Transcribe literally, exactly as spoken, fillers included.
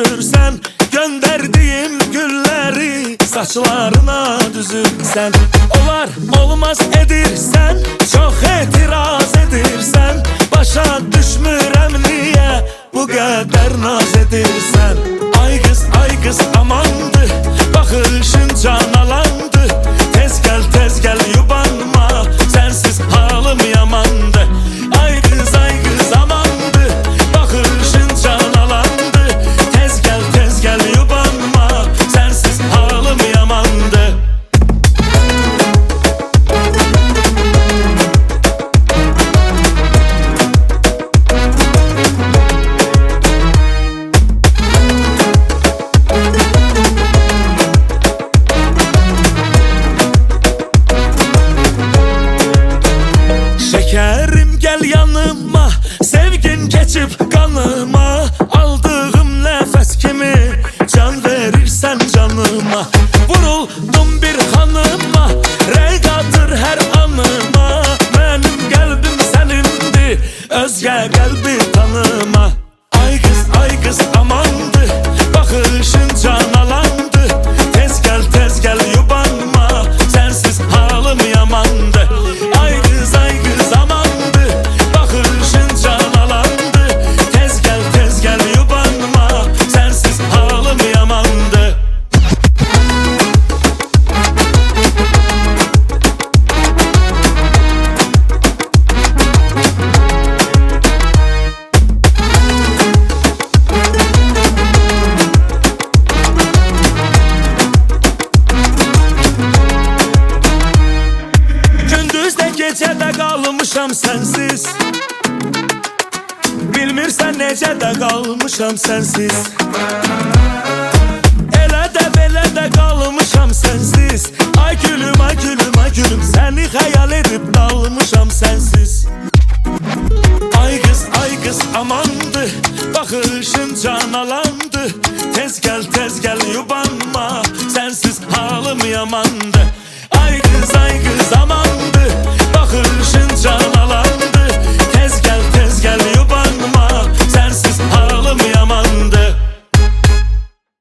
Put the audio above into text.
düşürsen, gönderdiğim gülleri saçlarına düzürsen. Olar olmaz edirsen, çok etiraz edirsen, başa düşmürəm niye bu kadar naz edirsen. Ay kız ay kız amandı, bakışın can alandı, tez gel tez gel yubanma, sensiz halım yamandı. Ay kız ay kız amandı, bakışın can alandı, tez gel tez gel yubanma, sensiz halım yamandı. Şekerim gel yanıma, sevgin geçip kanıma, aldığım nefes kimi can verirsen canıma. Vuruldum bir hanıma, renk atır her anıma, benim kalbim senindi, özge kalbi tanıma. Ay kız ay kız amandı, bakışın can alandı, tez gel tez gel yubanma, sensiz halım yamandı. Ay kız ay kız amandı, bakışın can alandı, tez gel tez gel yubanma, sensiz halım yamandı. Gecədə qalmışam sensiz, bilmirsən necədə qalmışam sensiz. Elə də belə də qalmışam sensiz. Ay gülüm ay gülüm ay gülüm, səni xəyal edib dalmışam sensiz. Ay kız ay kız amandı, bakışın can alandı, tez gel tez gel yubanma, sensiz halım yamandı. Ay kız ay kız amandı,